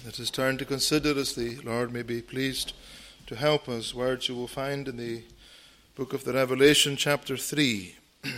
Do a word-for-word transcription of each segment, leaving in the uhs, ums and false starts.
Let us turn to consider, as the Lord may be pleased to help us, words you will find in the book of the Revelation, chapter three.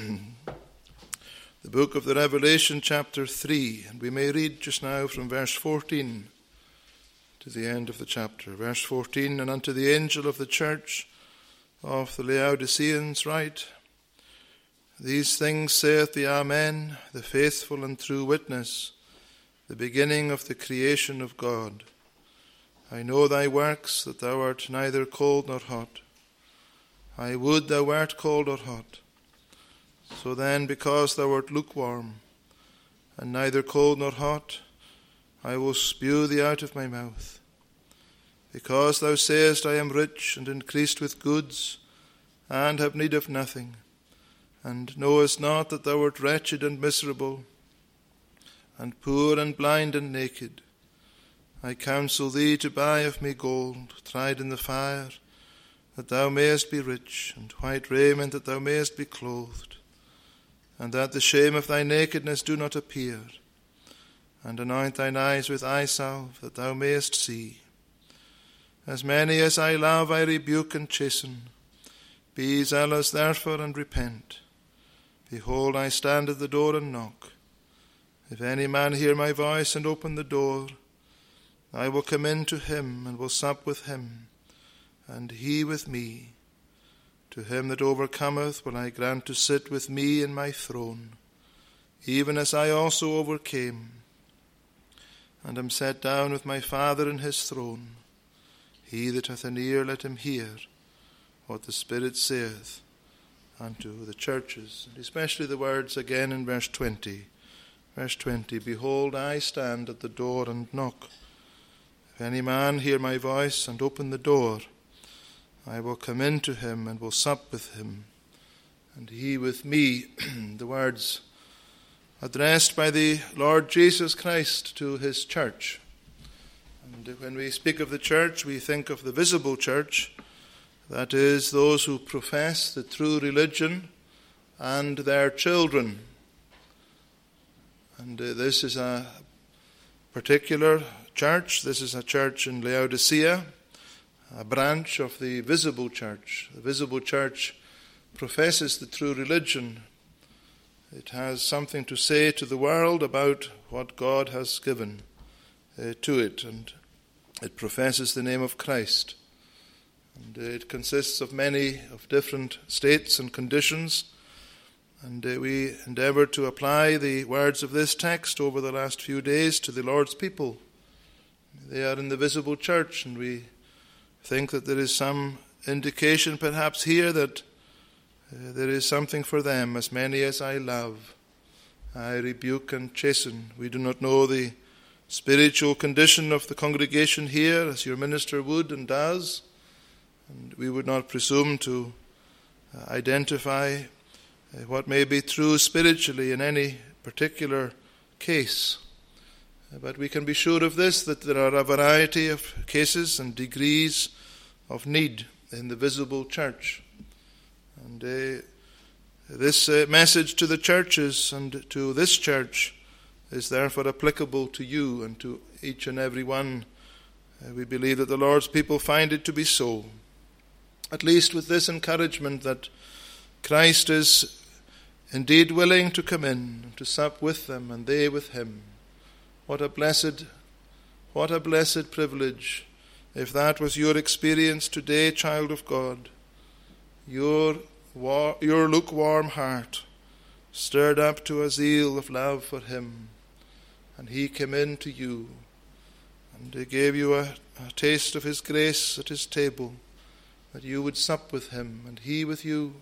The book of the Revelation, chapter three, and we may read just now from verse fourteen to the end of the chapter. Verse fourteen, and unto the angel of the church of the Laodiceans write, These things saith the Amen, the faithful and true witness, the beginning of the creation of God. I know thy works, that thou art neither cold nor hot. I would thou wert cold or hot. So then, because thou art lukewarm, and neither cold nor hot, I will spew thee out of my mouth. Because thou sayest, I am rich, and increased with goods, and have need of nothing, and knowest not that thou art wretched and miserable, and poor and blind and naked, I counsel thee to buy of me gold, tried in the fire, that thou mayest be rich, and white raiment, that thou mayest be clothed, and that the shame of thy nakedness do not appear, and anoint thine eyes with eye salve, that thou mayest see. As many as I love I rebuke and chasten. Be zealous therefore and repent. Behold, I stand at the door and knock. If any man hear my voice and open the door, I will come in to him and will sup with him, and he with me. To him that overcometh will I grant to sit with me in my throne, even as I also overcame, and am set down with my Father in his throne. He that hath an ear, let him hear what the Spirit saith unto the churches. And especially the words again in verse twenty. Verse twenty, Behold, I stand at the door and knock. If any man hear my voice and open the door, I will come in to him and will sup with him, and he with me. The words addressed by the Lord Jesus Christ to his church. And when we speak of the church, we think of the visible church, that is, those who profess the true religion and their children. And uh, this is a particular church. This is a church in Laodicea, a branch of the visible church. The visible church professes the true religion. It has something to say to the world about what God has given uh, to it, and it professes the name of Christ. And uh, it consists of many of different states and conditions. And uh, we endeavour to apply the words of this text over the last few days to the Lord's people. They are in the visible church, and we think that there is some indication perhaps here that uh, there is something for them. As many as I love, I rebuke and chasten. We do not know the spiritual condition of the congregation here, as your minister would and does, and we would not presume to uh, identify uh, what may be true spiritually in any particular case. Uh, but we can be sure of this, that there are a variety of cases and degrees of need in the visible church. And uh, this uh, message to the churches and to this church is therefore applicable to you and to each and every one. Uh, we believe that the Lord's people find it to be so. At least with this encouragement that Christ is indeed willing to come in and to sup with them and they with him. What a blessed, what a blessed privilege if that was your experience today, child of God. Your, war, your lukewarm heart stirred up to a zeal of love for him, and he came in to you, and he gave you a, a taste of his grace at his table, that you would sup with him, and he with you.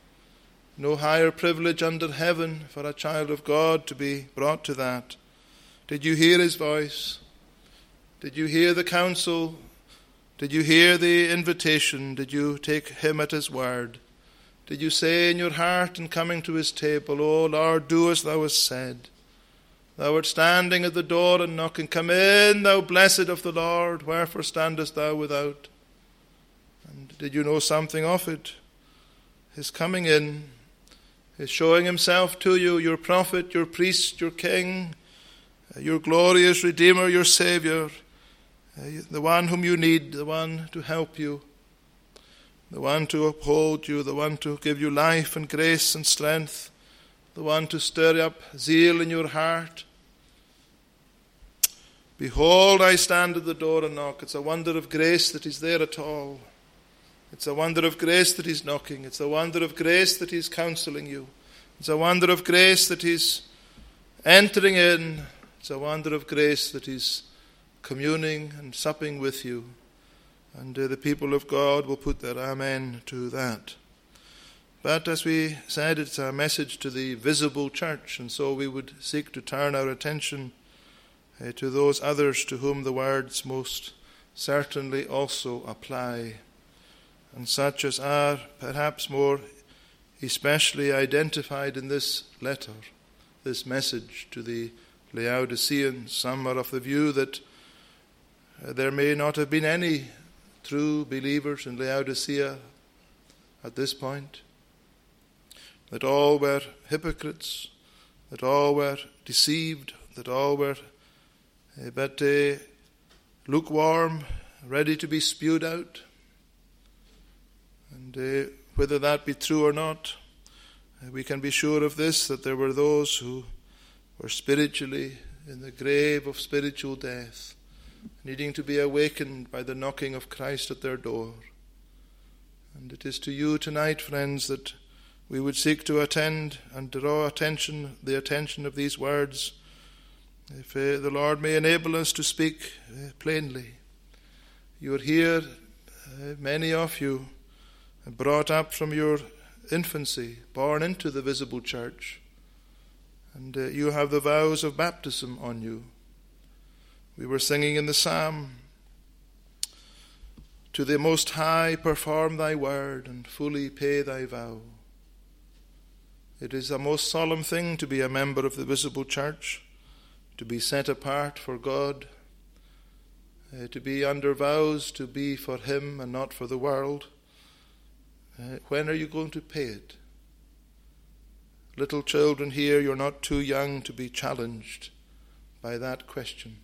No higher privilege under heaven for a child of God to be brought to that. Did you hear his voice? Did you hear the counsel? Did you hear the invitation? Did you take him at his word? Did you say in your heart in coming to his table, O Lord, do as thou hast said? Thou art standing at the door and knocking. Come in, thou blessed of the Lord. Wherefore standest thou without? And did you know something of it? His coming in, his showing himself to you, your prophet, your priest, your king, your glorious Redeemer, your Saviour, uh, the one whom you need, the one to help you, the one to uphold you, the one to give you life and grace and strength, the one to stir up zeal in your heart. Behold, I stand at the door and knock. It's a wonder of grace that he's there at all. It's a wonder of grace that he's knocking. It's a wonder of grace that he's counseling you. It's a wonder of grace that he's entering in. It's a wonder of grace that he's communing and supping with you. And uh, the people of God will put their amen to that. But as we said, it's a message to the visible church, and so we would seek to turn our attention uh, to those others to whom the words most certainly also apply, and such as are perhaps more especially identified in this letter, this message to the Laodiceans. Some are of the view that uh, there may not have been any true believers in Laodicea at this point, that all were hypocrites, that all were deceived, that all were uh, but uh, lukewarm, ready to be spewed out. And uh, whether that be true or not, uh, we can be sure of this, that there were those who were spiritually in the grave of spiritual death, needing to be awakened by the knocking of Christ at their door. And it is to you tonight, friends, that we would seek to attend and draw attention, the attention of these words, if uh, the Lord may enable us to speak uh, plainly. You are here, uh, many of you, brought up from your infancy, born into the visible church, and uh, you have the vows of baptism on you. We were singing in the psalm, "To the Most High perform thy word, and fully pay thy vow." It is a most solemn thing to be a member of the visible church, to be set apart for God, uh, to be under vows to be for him and not for the world. Uh, when are you going to pay it? Little children here, you're not too young to be challenged by that question.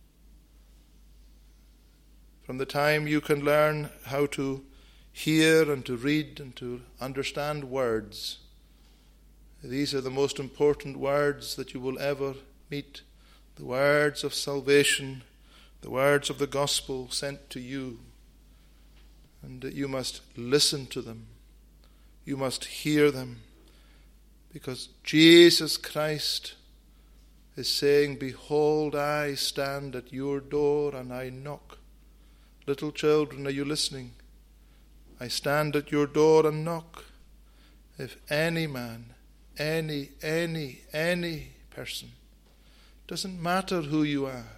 From the time you can learn how to hear and to read and to understand words, these are the most important words that you will ever meet, the words of salvation, the words of the gospel sent to you. And you must listen to them. You must hear them. Because Jesus Christ is saying, "Behold, I stand at your door and I knock." Little children, are you listening? I stand at your door and knock. If any man, any, any, any person, doesn't matter who you are,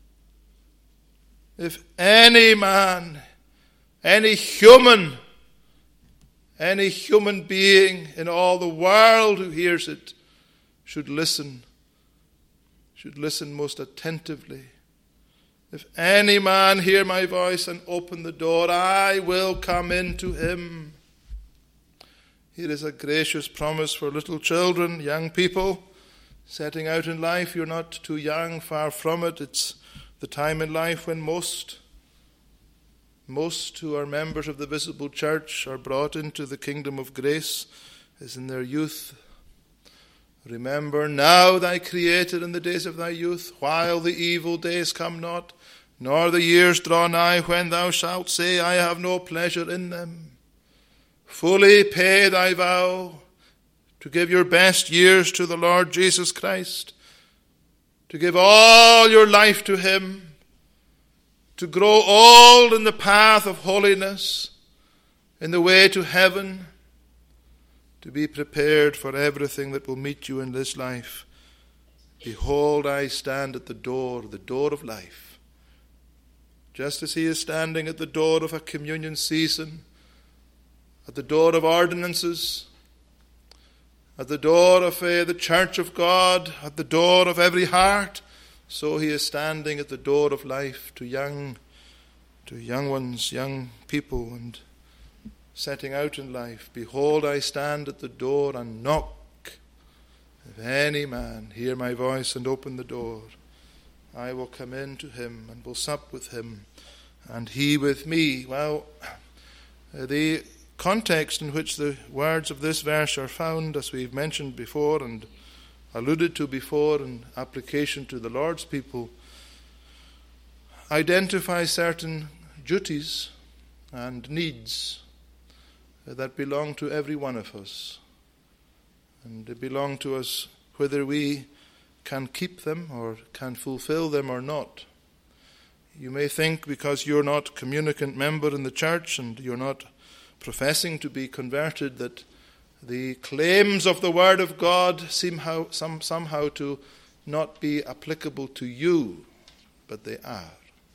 if any man, any human, any human being in all the world who hears it should listen, should listen most attentively. If any man hear my voice and open the door, I will come into him. Here is a gracious promise for little children, young people, setting out in life. You're not too young, far from it. It's the time in life when most, most who are members of the visible church are brought into the kingdom of grace, is in their youth. Remember now thy Creator in the days of thy youth, while the evil days come not, nor the years draw nigh, when thou shalt say, I have no pleasure in them. Fully pay thy vow to give your best years to the Lord Jesus Christ, to give all your life to him, to grow old in the path of holiness, in the way to heaven, to be prepared for everything that will meet you in this life. Behold, I stand at the door, the door of life. Just as he is standing at the door of a communion season, at the door of ordinances, at the door of uh, the church of God, at the door of every heart, so he is standing at the door of life to young, to young ones, young people, and setting out in life. Behold, I stand at the door and knock. If any man hear my voice and open the door, I will come in to him and will sup with him, and he with me. Well, the context in which the words of this verse are found, as we've mentioned before and alluded to before in application to the Lord's people, identify certain duties and needs that belong to every one of us. And they belong to us whether we can keep them or can fulfill them or not. You may think because you're not a communicant member in the church and you're not professing to be converted that the claims of the Word of God seem how, some, somehow to not be applicable to you, but they are.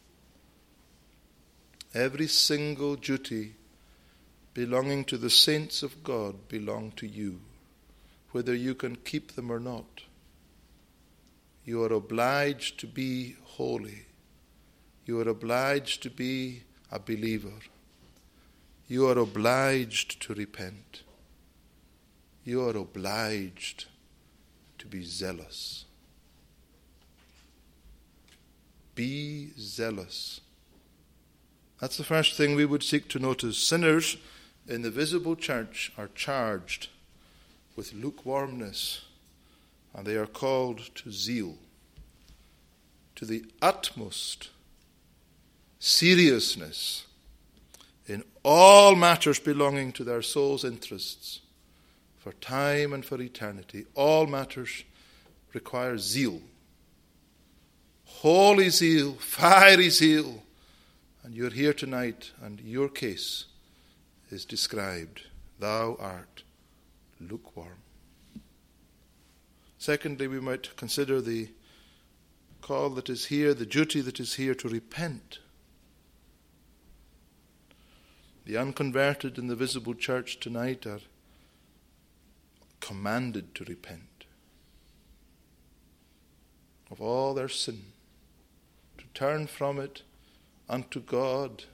Every single duty belonging to the saints of God belong to you, whether you can keep them or not. You are obliged to be holy. You are obliged to be a believer. You are obliged to repent. You are obliged to be zealous. Be zealous. That's the first thing we would seek to notice. Sinners in the visible church are charged with lukewarmness, and they are called to zeal, to the utmost seriousness in all matters belonging to their soul's interests, for time and for eternity. All matters require zeal, holy zeal, fiery zeal. And you're here tonight, and your case is described. Thou art lukewarm. Secondly, we might consider the call that is here, the duty that is here to repent. The unconverted in the visible church tonight are commanded to repent of all their sin, to turn from it unto God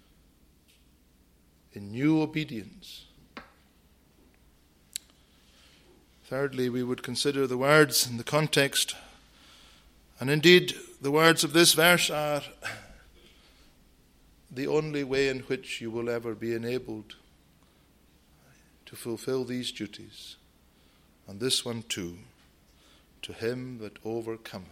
in new obedience. Thirdly, we would consider the words in the context, and indeed the words of this verse are the only way in which you will ever be enabled to fulfill these duties, and this one too, to him that overcometh.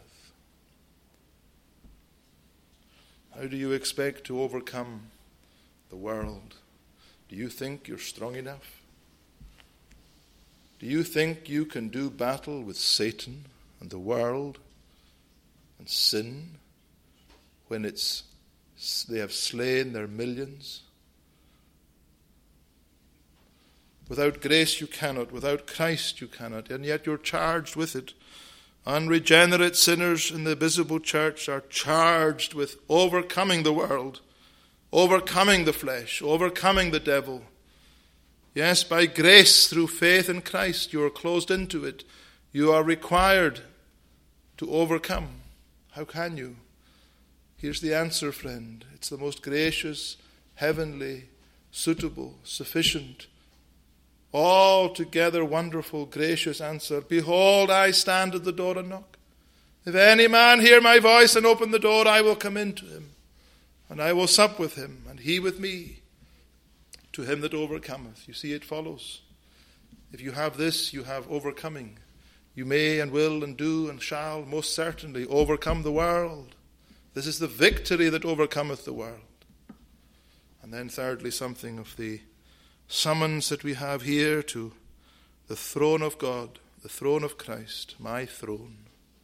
How do you expect to overcome the world? Do you think you're strong enough? Do you think you can do battle with Satan and the world and sin when it's they have slain their millions? Without grace you cannot, without Christ you cannot, and yet you're charged with it. Unregenerate sinners in the visible church are charged with overcoming the world, overcoming the flesh, overcoming the devil. Yes, by grace through faith in Christ, you are closed into it. You are required to overcome. How can you? Here's the answer, friend. It's the most gracious, heavenly, suitable, sufficient, altogether wonderful, gracious answer. Behold, I stand at the door and knock. If any man hear my voice and open the door, I will come in to him, and I will sup with him, and he with me. To him that overcometh. You see, it follows. If you have this, you have overcoming. You may and will and do and shall most certainly overcome the world. This is the victory that overcometh the world. And then thirdly, something of the summons that we have here to the throne of God, the throne of Christ, my throne.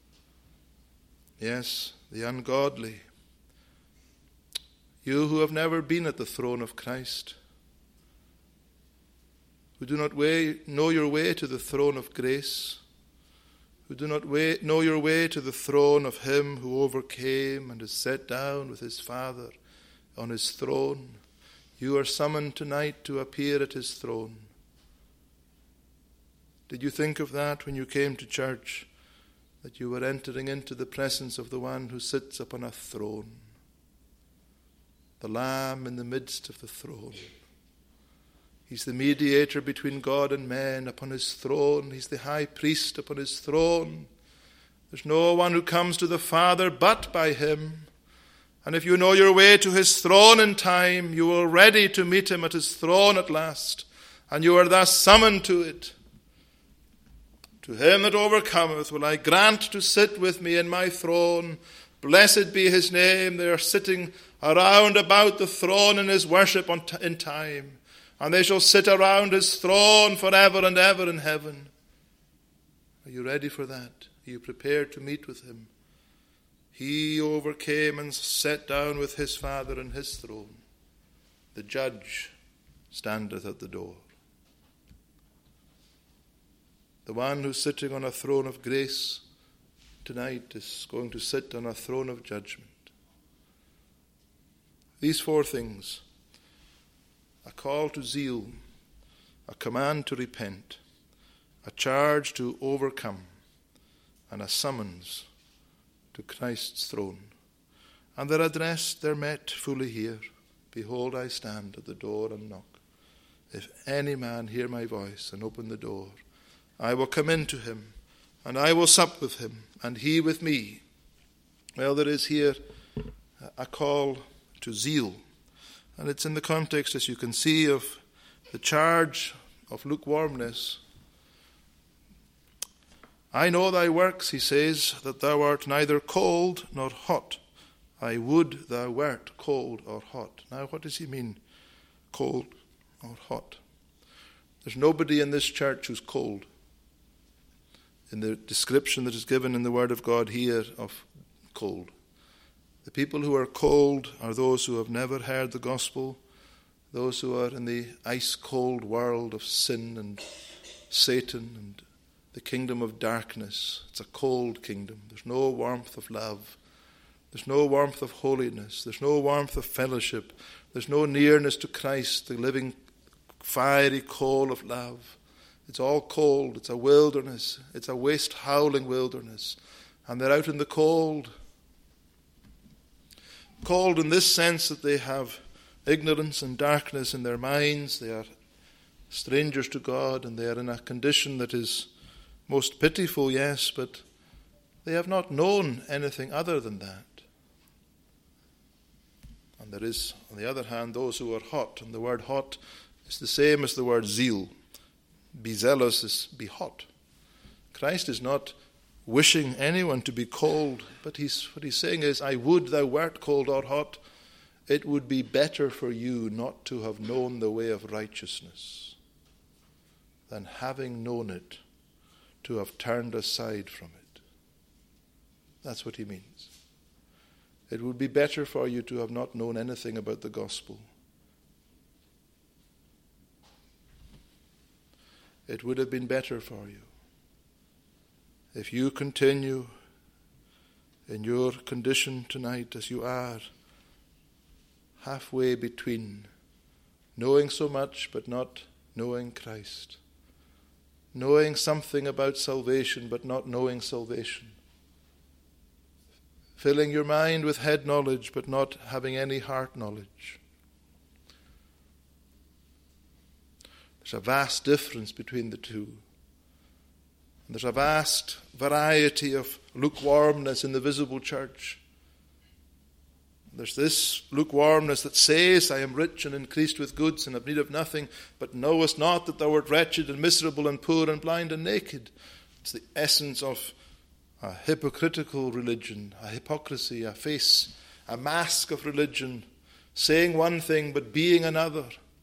Yes, the ungodly. You who have never been at the throne of Christ, who do not way, know your way to the throne of grace, who do not way, know your way to the throne of him who overcame and is set down with his Father on his throne. You are summoned tonight to appear at his throne. Did you think of that when you came to church, that you were entering into the presence of the one who sits upon a throne, the Lamb in the midst of the throne? He's the mediator between God and men upon his throne. He's the high priest upon his throne. There's no one who comes to the Father but by him. And if you know your way to his throne in time, you are ready to meet him at his throne at last, and you are thus summoned to it. To him that overcometh will I grant to sit with me in my throne. Blessed be his name. They are sitting around about the throne in his worship in time, and they shall sit around his throne forever and ever in heaven. Are you ready for that? Are you prepared to meet with him? He overcame and sat down with his Father in his throne. The judge standeth at the door. The one who's sitting on a throne of grace tonight is going to sit on a throne of judgment. These four things: a call to zeal, a command to repent, a charge to overcome, and a summons to Christ's throne. And they're addressed, they're met fully here. Behold, I stand at the door and knock. If any man hear my voice and open the door, I will come in to him, and I will sup with him, and he with me. Well, there is here a call to zeal. And it's in the context, as you can see, of the charge of lukewarmness. I know thy works, he says, that thou art neither cold nor hot. I would thou wert cold or hot. Now, what does he mean, cold or hot? There's nobody in this church who's cold. In the description that is given in the Word of God here of cold. The people who are cold are those who have never heard the gospel, those who are in the ice-cold world of sin and Satan and the kingdom of darkness. It's a cold kingdom. There's no warmth of love. There's no warmth of holiness. There's no warmth of fellowship. There's no nearness to Christ, the living fiery coal of love. It's all cold. It's a wilderness. It's a waste-howling wilderness. And they're out in the cold. Cold in this sense that they have ignorance and darkness in their minds. They are strangers to God, and they are in a condition that is most pitiful, yes, but they have not known anything other than that. And there is, on the other hand, those who are hot. And the word hot is the same as the word zeal. Be zealous is be hot. Christ is not wishing anyone to be cold, but he's, what he's saying is, I would thou wert cold or hot. It would be better for you not to have known the way of righteousness than, having known it, to have turned aside from it. That's what he means. It would be better for you to have not known anything about the gospel. It would have been better for you if you continue in your condition tonight as you are, halfway between knowing so much but not knowing Christ, knowing something about salvation but not knowing salvation, filling your mind with head knowledge but not having any heart knowledge. There's a vast difference between the two. And there's a vast variety of lukewarmness in the visible church. There's this lukewarmness that says, I am rich and increased with goods and have need of nothing, but knowest not that thou art wretched and miserable and poor and blind and naked. It's the essence of a hypocritical religion, a hypocrisy, a face, a mask of religion, saying one thing but being another.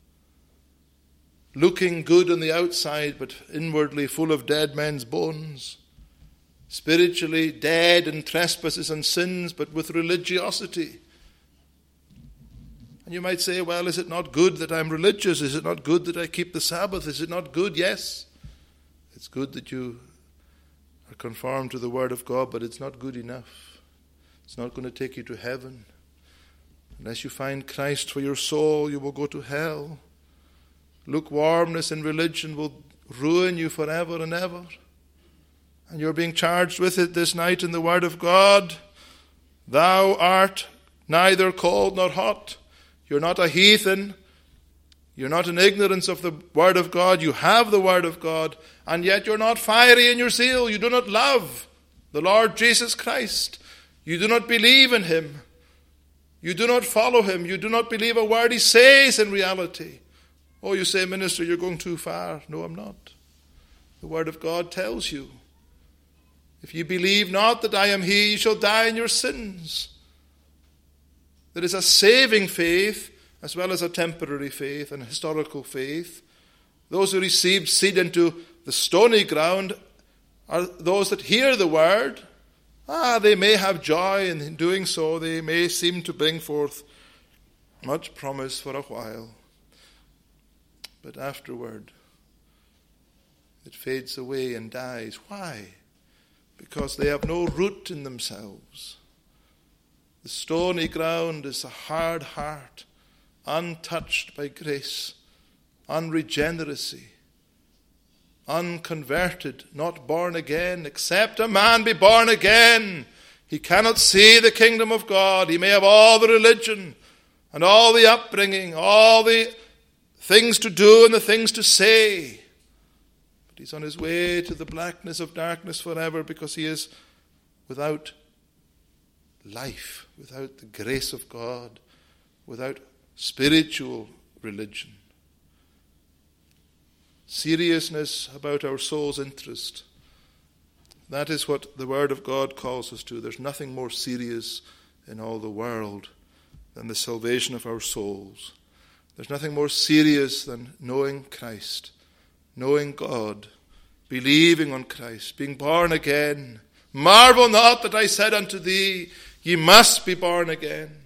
Looking good on the outside, but inwardly full of dead men's bones. Spiritually dead in trespasses and sins, but with religiosity. And you might say, well, is it not good that I'm religious? Is it not good that I keep the Sabbath? Is it not good? Yes. It's good that you are conformed to the Word of God, but it's not good enough. It's not going to take you to heaven. Unless you find Christ for your soul, you will go to hell. Lukewarmness in religion will ruin you forever and ever. And you're being charged with it this night in the Word of God. Thou art neither cold nor hot. You're not a heathen. You're not in ignorance of the Word of God. You have the Word of God. And yet you're not fiery in your zeal. You do not love the Lord Jesus Christ. You do not believe in him. You do not follow him. You do not believe a word he says in reality. Oh, you say, minister, you're going too far. No, I'm not. The word of God tells you, if you believe not that I am he, you shall die in your sins. There is a saving faith as well as a temporary faith and historical faith. Those who receive seed into the stony ground are those that hear the word. Ah, they may have joy in doing so. They may seem to bring forth much promise for a while. But afterward, it fades away and dies. Why? Because they have no root in themselves. The stony ground is a hard heart, untouched by grace, unregeneracy, unconverted, not born again. Except a man be born again, he cannot see the kingdom of God. He may have all the religion and all the upbringing, all the things to do and the things to say, but he's on his way to the blackness of darkness forever because he is without life, without the grace of God, without spiritual religion. Seriousness about our soul's interest. That is what the Word of God calls us to. There's nothing more serious in all the world than the salvation of our souls. There's nothing more serious than knowing Christ, knowing God, believing on Christ, being born again. Marvel not that I said unto thee, ye must be born again.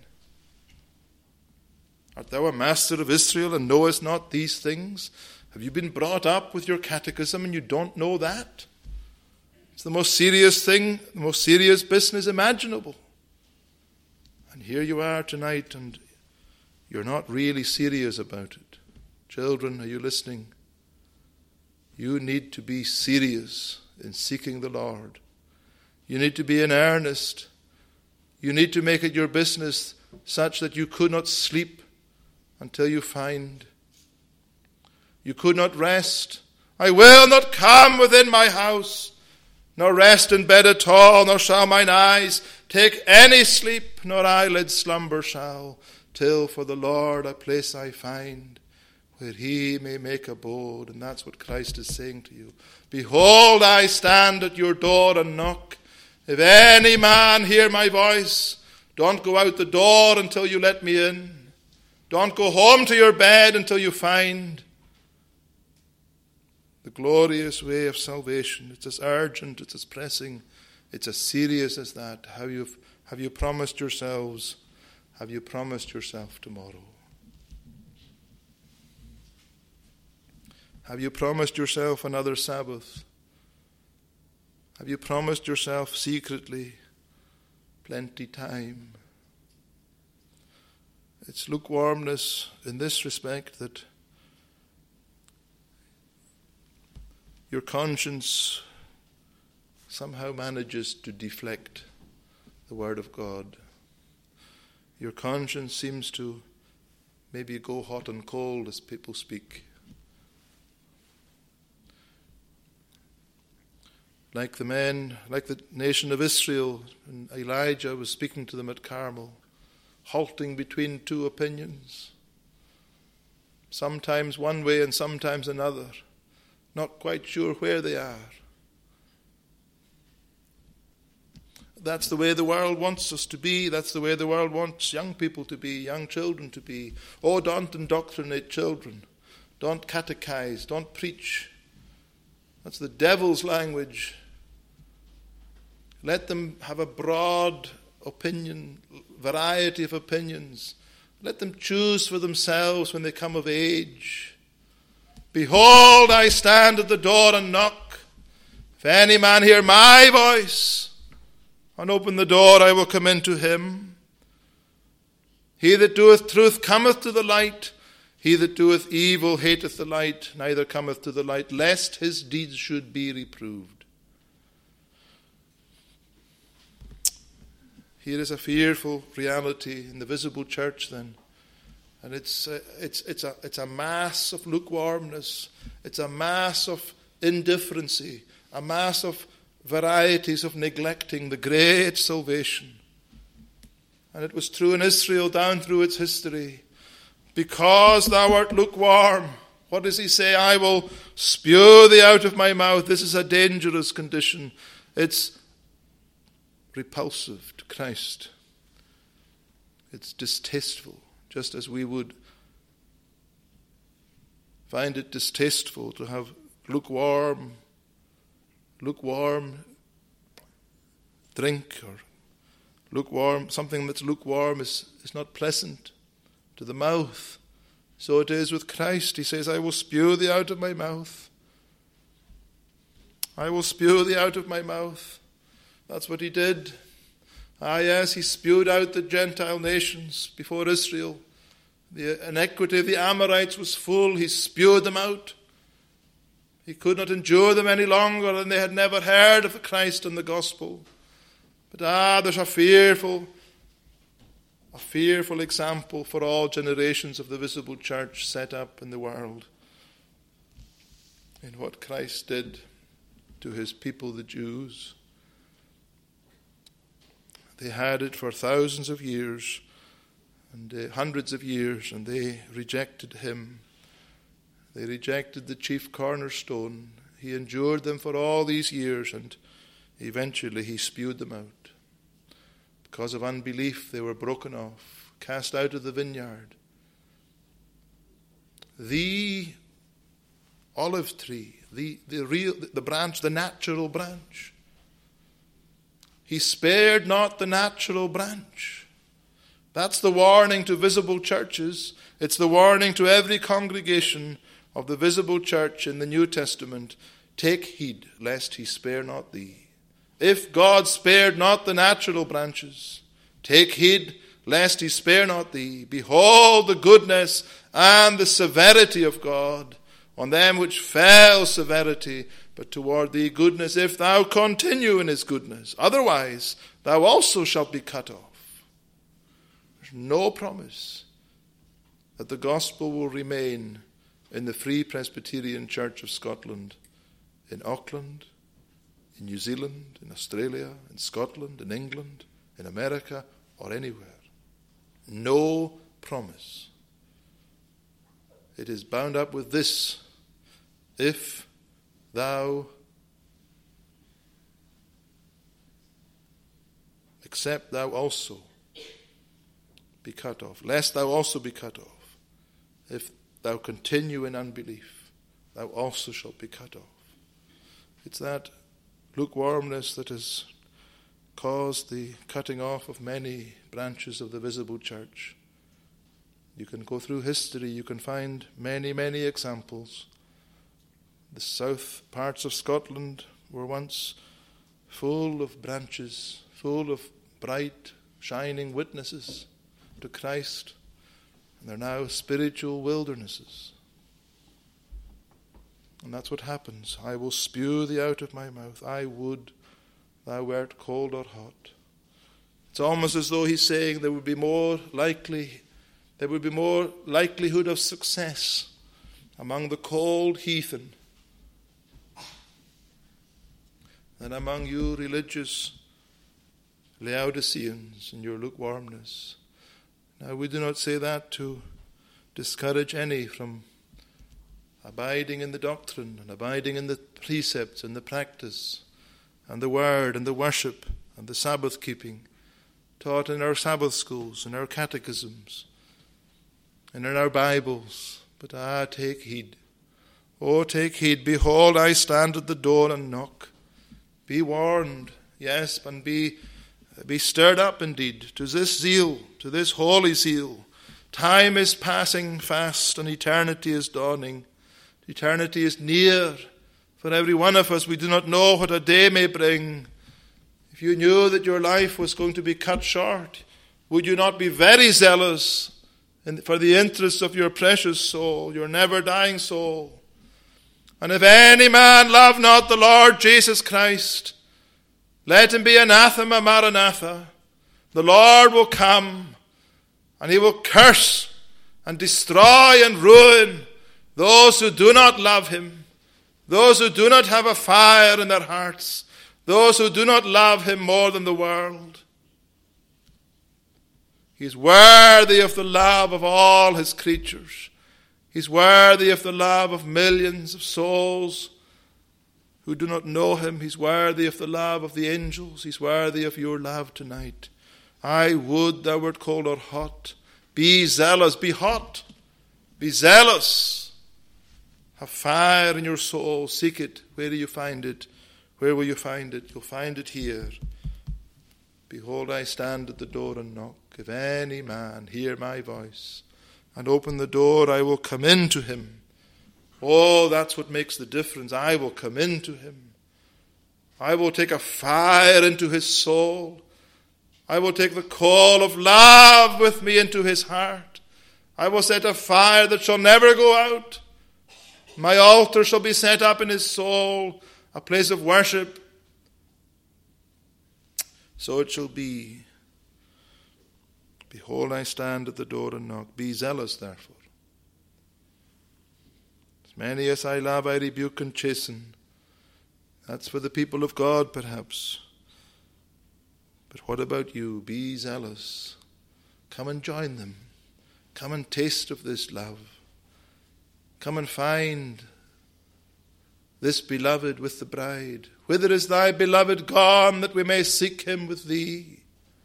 Art thou a master of Israel and knowest not these things? Have you been brought up with your catechism and you don't know that? It's the most serious thing, the most serious business imaginable. And here you are tonight and you're not really serious about it. Children, are you listening? You need to be serious in seeking the Lord. You need to be in earnest. You need to make it your business such that you could not sleep until you find. You could not rest. I will not come within my house, nor rest in bed at all, nor shall mine eyes take any sleep, nor eyelids slumber shall, till for the Lord a place I find, where he may make abode. And that's what Christ is saying to you. Behold, I stand at your door and knock. If any man hear my voice, don't go out the door until you let me in. Don't go home to your bed until you find the glorious way of salvation. It's as urgent, it's as pressing, it's as serious as that. Have you, have you promised yourselves, have you promised yourself tomorrow? Have you promised yourself another Sabbath? Have you promised yourself secretly plenty time? It's lukewarmness in this respect that your conscience somehow manages to deflect the Word of God. Your conscience seems to maybe go hot and cold as people speak. Like the men, like the nation of Israel, and Elijah was speaking to them at Carmel, halting between two opinions, sometimes one way and sometimes another, not quite sure where they are. That's the way the world wants us to be. That's the way the world wants young people to be, young children to be. Oh, don't indoctrinate children. Don't catechize. Don't preach. That's the devil's language. Let them have a broad opinion, variety of opinions. Let them choose for themselves when they come of age. Behold, I stand at the door and knock. If any man hear my voice and open the door, I will come into him. He that doeth truth cometh to the light. He that doeth evil hateth the light, neither cometh to the light, lest his deeds should be reproved. Here is a fearful reality in the visible church then. And it's uh, it's it's a it's a mass of lukewarmness. It's a mass of indifferency, a mass of varieties of neglecting the great salvation. And it was true in Israel down through its history. Because thou art lukewarm, what does he say? I will spew thee out of my mouth. This is a dangerous condition. It's repulsive to Christ. It's distasteful, just as we would find it distasteful to have lukewarm, lukewarm drink, or lukewarm, something that's lukewarm is, is not pleasant to the mouth. So it is with Christ. He says, I will spew thee out of my mouth. I will spew thee out of my mouth. That's what he did. Ah, yes, he spewed out the Gentile nations before Israel. The iniquity of the Amorites was full. He spewed them out. He could not endure them any longer, and they had never heard of Christ and the gospel. But ah, there's a fearful, a fearful example for all generations of the visible church set up in the world in what Christ did to his people, the Jews. They had it for thousands of years and uh, hundreds of years, and they rejected him. They rejected the chief cornerstone. He endured them for all these years, and eventually he spewed them out. Because of unbelief, they were broken off, cast out of the vineyard. The olive tree, the, the real, the branch, the natural branch. He spared not the natural branch. That's the warning to visible churches. It's the warning to every congregation of the visible church in the New Testament. Take heed, lest he spare not thee. If God spared not the natural branches, take heed, lest he spare not thee. Behold the goodness and the severity of God. On them which fell severity, but toward thee goodness, if thou continue in his goodness. Otherwise, thou also shalt be cut off. There's no promise that the gospel will remain in the Free Presbyterian Church of Scotland, in Auckland, in New Zealand, in Australia, in Scotland, in England, in America, or anywhere. No promise. It is bound up with this: if thou except thou also be cut off, lest thou also be cut off. If thou continue in unbelief, thou also shalt be cut off. It's that lukewarmness that has caused the cutting off of many branches of the visible church. You can go through history, you can find many, many examples. The south parts of Scotland were once full of branches, full of bright, shining witnesses to Christ, and they're now spiritual wildernesses. And that's what happens. I will spew thee out of my mouth. I would thou wert cold or hot. It's almost as though he's saying there would be more likely, there would be more likelihood of success among the cold heathen than among you religious Laodiceans in your lukewarmness. Now, we do not say that to discourage any from abiding in the doctrine and abiding in the precepts and the practice and the word and the worship and the Sabbath keeping taught in our Sabbath schools, in our catechisms, and in our Bibles. But ah, take heed. Oh, take heed. Behold, I stand at the door and knock. Be warned, yes, and be, be stirred up indeed to this zeal, to this holy zeal. Time is passing fast and eternity is dawning. Eternity is near for every one of us. We do not know what a day may bring. If you knew that your life was going to be cut short, would you not be very zealous for the interests of your precious soul, your never-dying soul? And if any man love not the Lord Jesus Christ, let him be anathema maranatha. The Lord will come, and he will curse and destroy and ruin those who do not love him, those who do not have a fire in their hearts, those who do not love him more than the world. He is worthy of the love of all his creatures. He's worthy of the love of millions of souls who do not know him. He's worthy of the love of the angels. He's worthy of your love tonight. I would thou wert cold or hot. Be zealous, be hot, be zealous. Have fire in your soul. Seek it. Where do you find it? Where will you find it? You'll find it here. Behold, I stand at the door and knock. If any man hear my voice and open the door, I will come into him. Oh, that's what makes the difference. I will come into him. I will take a fire into his soul. I will take the coal of love with me into his heart. I will set a fire that shall never go out. My altar shall be set up in his soul, a place of worship. So it shall be. Behold, I stand at the door and knock. Be zealous, therefore. As many as I love, I rebuke and chasten. That's for the people of God, perhaps. But what about you? Be zealous. Come and join them. Come and taste of this love. Come and find this beloved with the bride. Whither is thy beloved gone, that we may seek him with thee?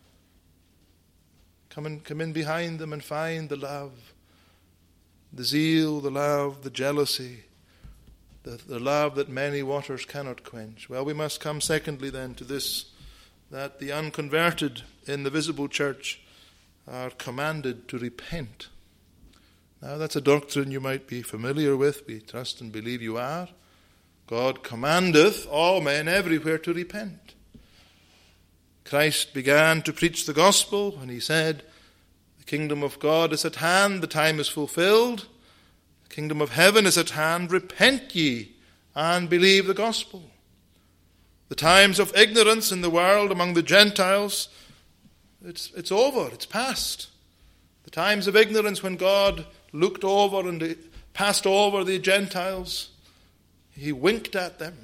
Come and come in behind them and find the love, the zeal, the love, the jealousy, the, the love that many waters cannot quench. Well, we must come secondly then to this, that the unconverted in the visible church are commanded to repent. Now, that's a doctrine you might be familiar with. We trust and believe you are. God commandeth all men everywhere to repent. Christ began to preach the gospel when he said, the kingdom of God is at hand, the time is fulfilled. The kingdom of heaven is at hand, repent ye and believe the gospel. The times of ignorance in the world among the Gentiles, it's, it's over, it's past. The times of ignorance when God looked over and passed over the Gentiles, he winked at them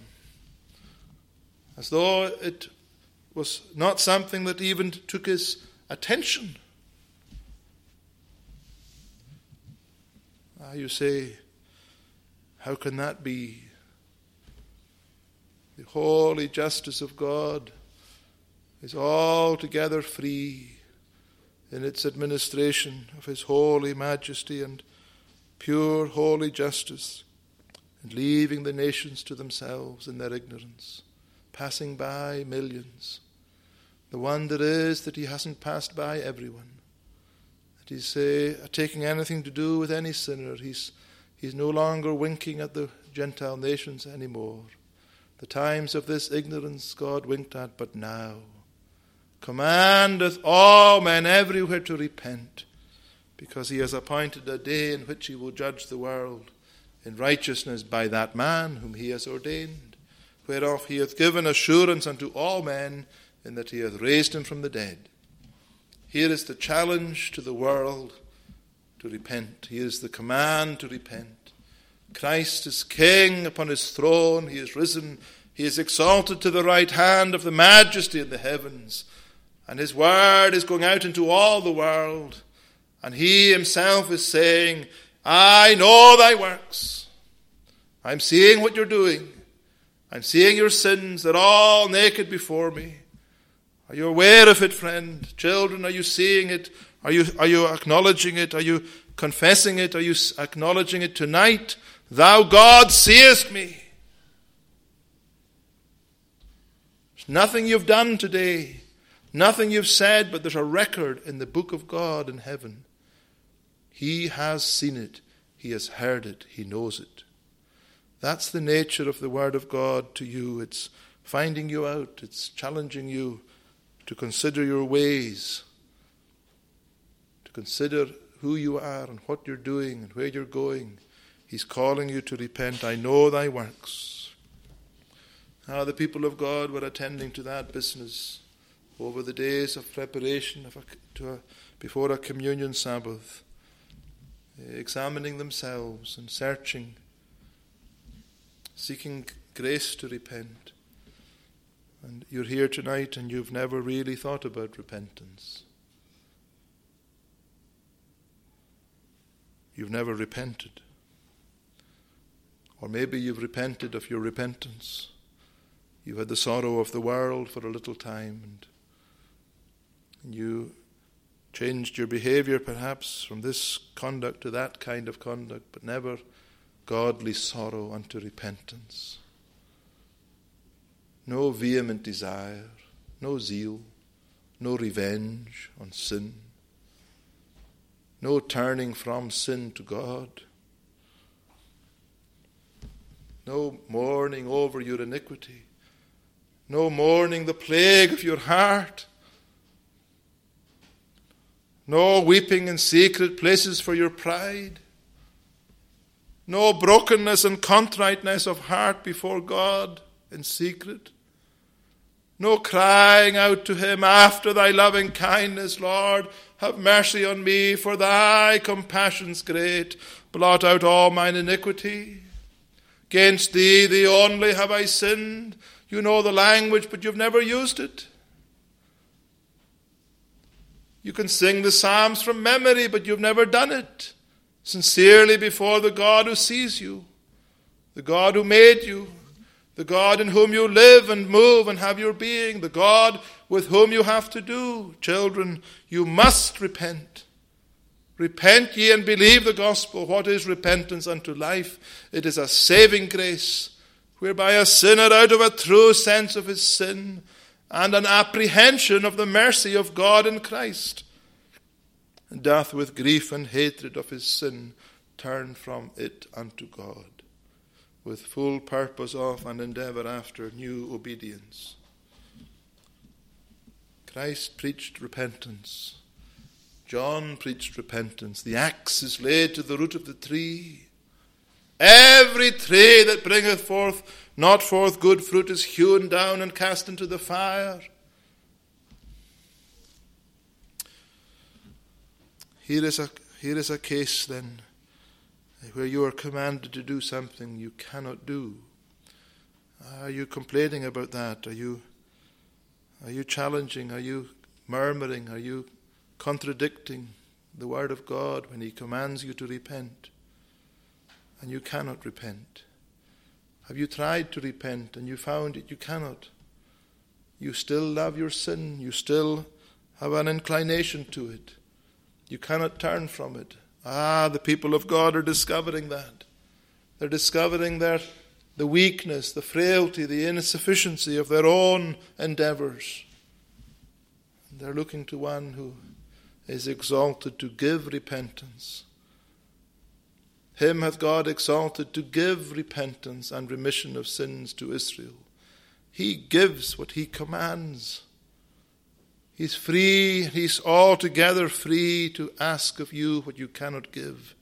as though it was not something that even took his attention. Ah, you say, how can that be? The holy justice of God is altogether free in its administration of his holy majesty and pure holy justice, and leaving the nations to themselves in their ignorance, passing by millions. The wonder is that he hasn't passed by everyone, that he's uh, taking anything to do with any sinner. He's, he's no longer winking at the Gentile nations anymore. The times of this ignorance God winked at, but now commandeth all men everywhere to repent, because he has appointed a day in which he will judge the world in righteousness by that man whom he has ordained, whereof he hath given assurance unto all men, in that he hath raised him from the dead. Here is the challenge to the world to repent. Here is the command to repent. Christ is king upon his throne. He is risen. He is exalted to the right hand of the majesty in the heavens. And his word is going out into all the world. And he himself is saying, I know thy works. I'm seeing what you're doing. I'm seeing your sins. They're all naked before me. Are you aware of it, friend? Children, are you seeing it? Are you, are you acknowledging it? Are you confessing it? Are you acknowledging it tonight? Thou, God, seest me. There's nothing you've done today. Nothing you've said, but there's a record in the book of God in heaven. He has seen it. He has heard it. He knows it. That's the nature of the word of God to you. It's finding you out. It's challenging you to consider your ways, to consider who you are and what you're doing and where you're going. He's calling you to repent. I know thy works. How the people of God were attending to that business over the days of preparation of a, to a, before a communion Sabbath, examining themselves and searching, seeking grace to repent. And you're here tonight and you've never really thought about repentance. You've never repented. Or maybe you've repented of your repentance. You've had the sorrow of the world for a little time, and, and you changed your behavior perhaps from this conduct to that kind of conduct, but never godly sorrow unto repentance. No vehement desire, no zeal, no revenge on sin, no turning from sin to God, no mourning over your iniquity, no mourning the plague of your heart, no weeping in secret places for your pride, no brokenness and contriteness of heart before God in secret, no crying out to him after thy loving kindness, Lord, have mercy on me, for thy compassion's great, blot out all mine iniquity. Against thee, thee only have I sinned. You know the language, but you've never used it. You can sing the Psalms from memory, but you've never done it sincerely before the God who sees you, the God who made you, the God in whom you live and move and have your being, the God with whom you have to do. Children, you must repent. Repent ye and believe the gospel. What is repentance unto life? It is a saving grace, whereby a sinner out of a true sense of his sin and an apprehension of the mercy of God in Christ, and doth with grief and hatred of his sin turn from it unto God, with full purpose of and endeavour after new obedience. Christ preached repentance. John preached repentance. The axe is laid to the root of the tree. Every tree that bringeth forth not forth good fruit is hewn down and cast into the fire. Here is a, here is a case then where you are commanded to do something you cannot do. Are you complaining about that? Are you, are you challenging? Are you murmuring? Are you contradicting the word of God when he commands you to repent and you cannot repent? Have you tried to repent and you found that you cannot? You still love your sin. You still have an inclination to it. You cannot turn from it. Ah, the people of God are discovering that. They're discovering their, the weakness, the frailty, the insufficiency of their own endeavours. They're looking to one who is exalted to give repentance. Him hath God exalted to give repentance and remission of sins to Israel. He gives what he commands. He's free, he's altogether free to ask of you what you cannot give.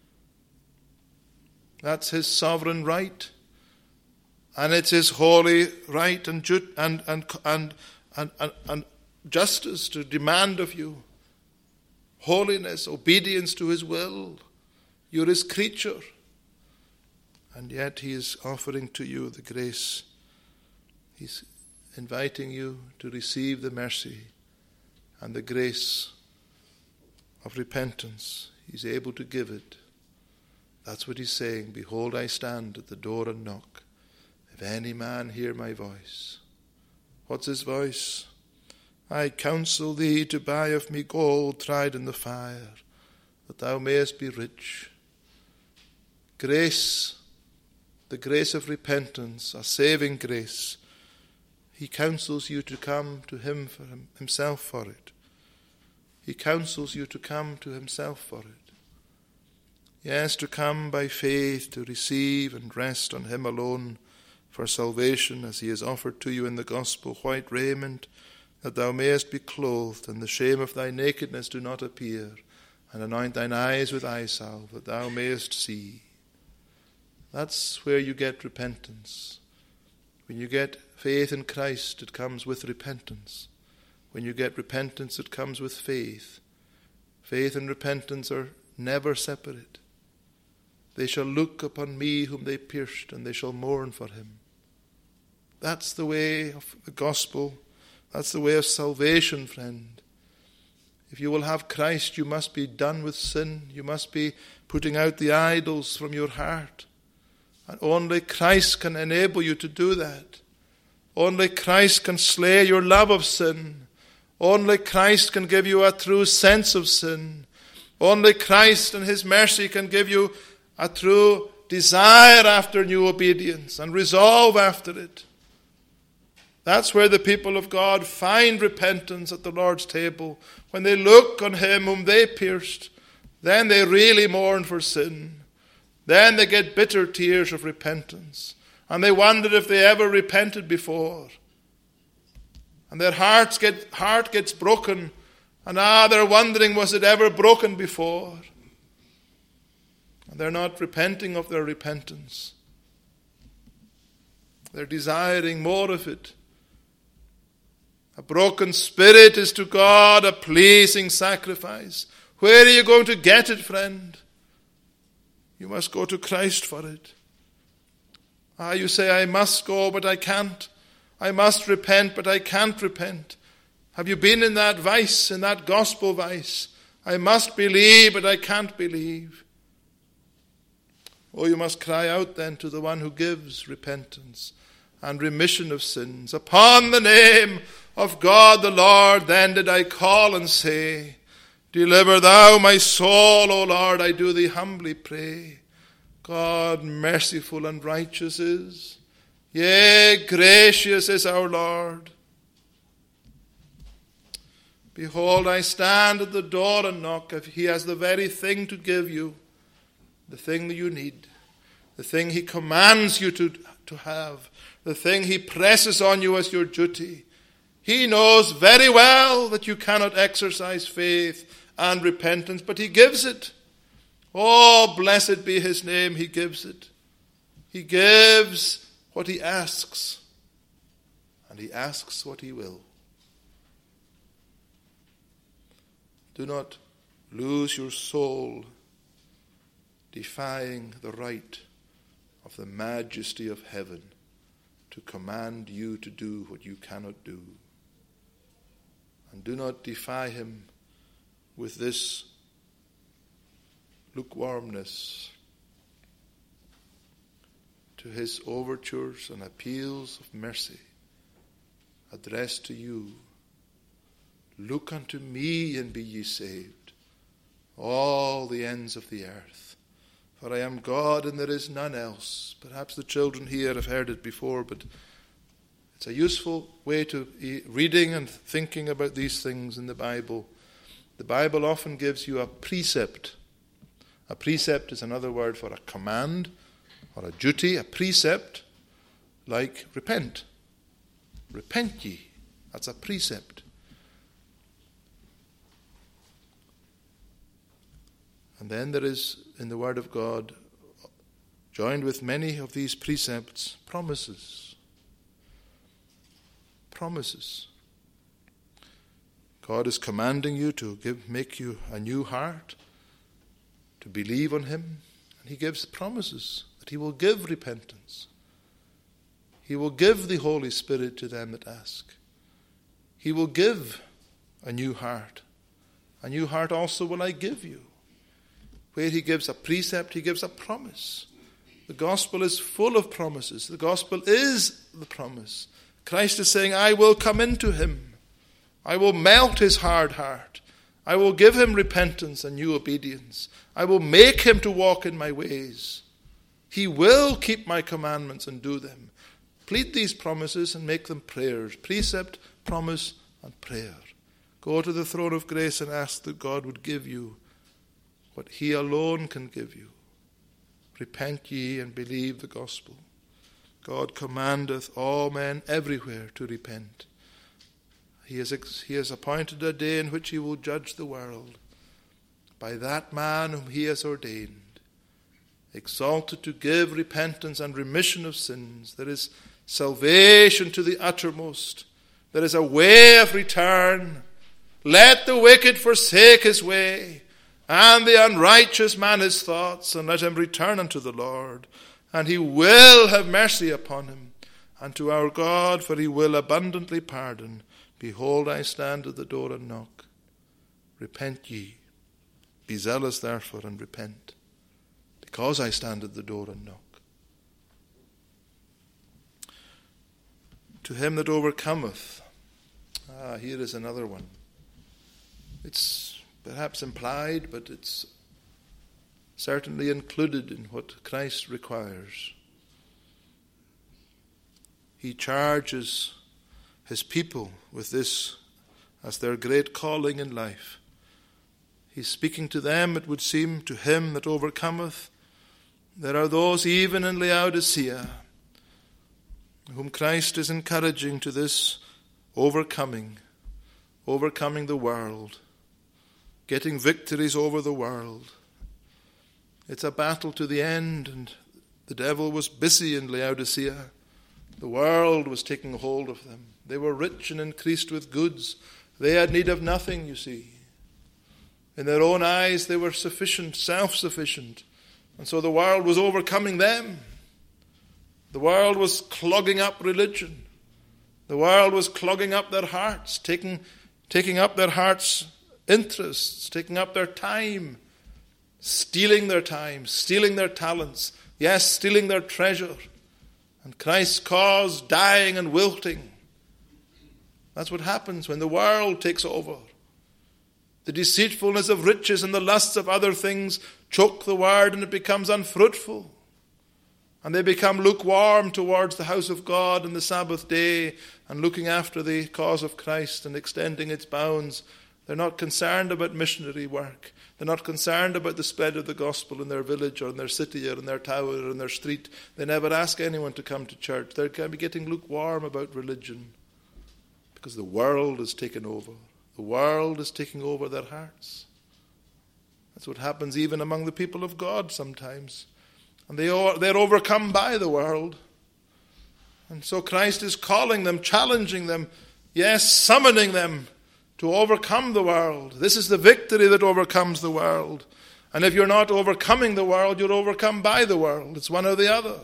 That's his sovereign right. And it's his holy right and ju- and, and, and, and, and, and justice to demand of you holiness, obedience to his will. You're his creature. And yet he is offering to you the grace. He's inviting you to receive the mercy and the grace of repentance. He's able to give it. That's what he's saying. Behold, I stand at the door and knock. If any man hear my voice. What's his voice? I counsel thee to buy of me gold tried in the fire, that thou mayest be rich. Grace, the grace of repentance, a saving grace. He counsels you to come to him for him, himself for it. He counsels you to come to himself for it. Yes, to come by faith, to receive and rest on him alone for salvation, as he has offered to you in the gospel white raiment, that thou mayest be clothed, and the shame of thy nakedness do not appear, and anoint thine eyes with eye salve, that thou mayest see. That's where you get repentance. When you get faith in Christ, it comes with repentance. When you get repentance, it comes with faith. Faith and repentance are never separate. They shall look upon me whom they pierced, and they shall mourn for him. That's the way of the gospel. That's the way of salvation, friend. If you will have Christ, you must be done with sin. You must be putting out the idols from your heart. And only Christ can enable you to do that. Only Christ can slay your love of sin. Only Christ can give you a true sense of sin. Only Christ and His mercy can give you a true desire after new obedience and resolve after it. That's where the people of God find repentance at the Lord's table. When they look on Him whom they pierced, then they really mourn for sin. Then they get bitter tears of repentance. And they wonder if they ever repented before. And their hearts get, heart gets broken. And ah, they're wondering, was it ever broken before? And they're not repenting of their repentance. They're desiring more of it. A broken spirit is to God a pleasing sacrifice. Where are you going to get it, friend? You must go to Christ for it. Ah, you say, I must go, but I can't. I must repent, but I can't repent. Have you been in that vice, in that gospel vice? I must believe, but I can't believe. Oh, you must cry out then to the one who gives repentance and remission of sins. Upon the name of God the Lord, then did I call and say, deliver thou my soul, O Lord, I do thee humbly pray. God merciful and righteous is, yea, gracious is our Lord. Behold, I stand at the door and knock. If He has the very thing to give you, the thing that you need, the thing He commands you to, to have, the thing He presses on you as your duty. He knows very well that you cannot exercise faith and repentance, but He gives it. Oh, blessed be His name, He gives it. He gives what He asks, and He asks what He will. Do not lose your soul defying the right of the majesty of heaven to command you to do what you cannot do. And do not defy Him with this lukewarmness to His overtures and appeals of mercy addressed to you. Look unto me and be ye saved, all the ends of the earth. For I am God and there is none else. Perhaps the children here have heard it before, but it's a useful way to reading and thinking about these things in the Bible. The Bible often gives you a precept. A precept is another word for a command or a duty. A precept, like repent. Repent ye. That's a precept. And then there is, in the Word of God, joined with many of these precepts, promises. Promises. God is commanding you to give, make you a new heart, to believe on Him. And He gives promises that He will give repentance. He will give the Holy Spirit to them that ask. He will give a new heart. A new heart also will I give you. Where He gives a precept, He gives a promise. The gospel is full of promises. The gospel is the promise. Christ is saying, I will come into him. I will melt his hard heart. I will give him repentance and new obedience. I will make him to walk in my ways. He will keep my commandments and do them. Plead these promises and make them prayers. Precept, promise, and prayer. Go to the throne of grace and ask that God would give you what He alone can give you. Repent ye and believe the gospel. God commandeth all men everywhere to repent. He has, he has appointed a day in which He will judge the world by that man whom He has ordained, exalted to give repentance and remission of sins. There is salvation to the uttermost. There is a way of return. Let the wicked forsake his way, and the unrighteous man his thoughts, and let him return unto the Lord, and He will have mercy upon him, and to our God, for he will abundantly pardon. Behold, I stand at the door and knock. Repent ye. Be zealous therefore and repent, because I stand at the door and knock. To him that overcometh. Ah, here is another one. It's perhaps implied, but it's certainly included in what Christ requires. He charges his people with this as their great calling in life. He's speaking to them, it would seem, to him that overcometh. There are those even in Laodicea whom Christ is encouraging to this overcoming, overcoming the world, getting victories over the world. It's a battle to the end, and the devil was busy in Laodicea. The world was taking hold of them. They were rich and increased with goods. They had need of nothing, you see. In their own eyes, they were sufficient, self-sufficient. And so the world was overcoming them. The world was clogging up religion. The world was clogging up their hearts, taking, taking up their hearts' interests, taking up their time, stealing their time, stealing their talents, yes, stealing their treasure. And Christ's cause dying and wilting. That's what happens when the world takes over. The deceitfulness of riches and the lusts of other things choke the word, and it becomes unfruitful. And they become lukewarm towards the house of God and the Sabbath day and looking after the cause of Christ and extending its bounds. They're not concerned about missionary work. They're not concerned about the spread of the gospel in their village or in their city or in their tower or in their street. They never ask anyone to come to church. They're going to be getting lukewarm about religion because the world is taken over. The world is taking over their hearts. That's what happens even among the people of God sometimes. And they are, they're overcome by the world. And so Christ is calling them, challenging them, yes, summoning them to overcome the world. This is the victory that overcomes the world. And if you're not overcoming the world, you're overcome by the world. It's one or the other.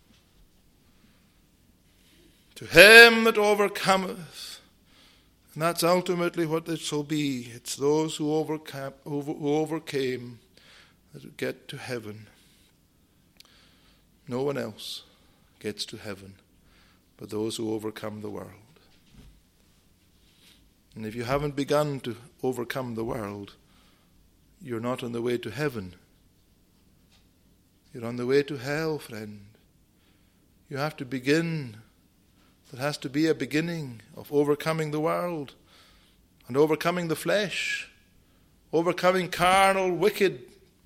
To him that overcometh. And that's ultimately what this will be. It's those who overcame, over, who overcame that will get to heaven. No one else gets to heaven but those who overcome the world. And if you haven't begun to overcome the world, you're not on the way to heaven. You're on the way to hell, friend. You have to begin. There has to be a beginning of overcoming the world and overcoming the flesh, overcoming carnal, wicked,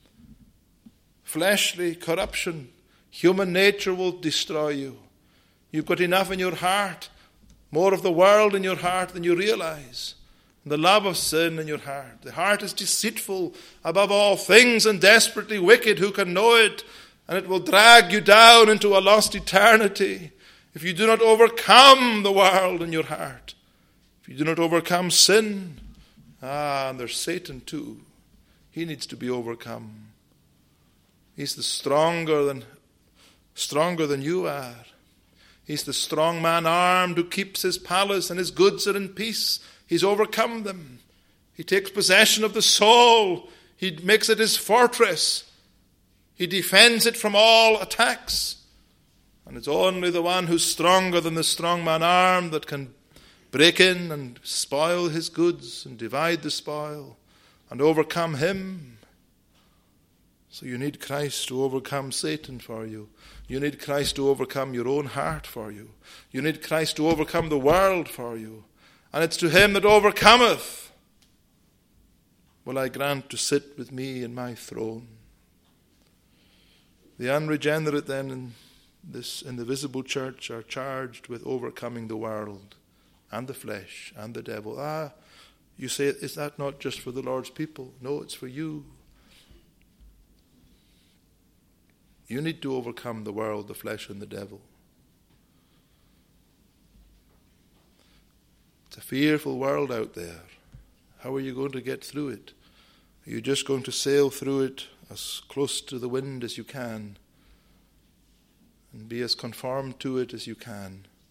fleshly corruption. Human nature will destroy you. You've got enough in your heart, more of the world in your heart than you realize, and the love of sin in your heart. The heart is deceitful above all things and desperately wicked. Who can know it? And it will drag you down into a lost eternity if you do not overcome the world in your heart. If you do not overcome sin. Ah, and there's Satan too. He needs to be overcome. He's the stronger than stronger than you are. He's the strong man armed who keeps his palace and his goods are in peace. He's overcome them. He takes possession of the soul. He makes it his fortress. He defends it from all attacks. And it's only the one who's stronger than the strong man armed that can break in and spoil his goods and divide the spoil and overcome him. So you need Christ to overcome Satan for you. You need Christ to overcome your own heart for you. You need Christ to overcome the world for you. And it's to him that overcometh will I grant to sit with me in my throne. The unregenerate then in this in the visible church are charged with overcoming the world and the flesh and the devil. Ah, you say, is that not just for the Lord's people? No, it's for you. You need to overcome the world, the flesh, and the devil. It's a fearful world out there. How are you going to get through it? Are you just going to sail through it as close to the wind as you can and be as conformed to it as you can?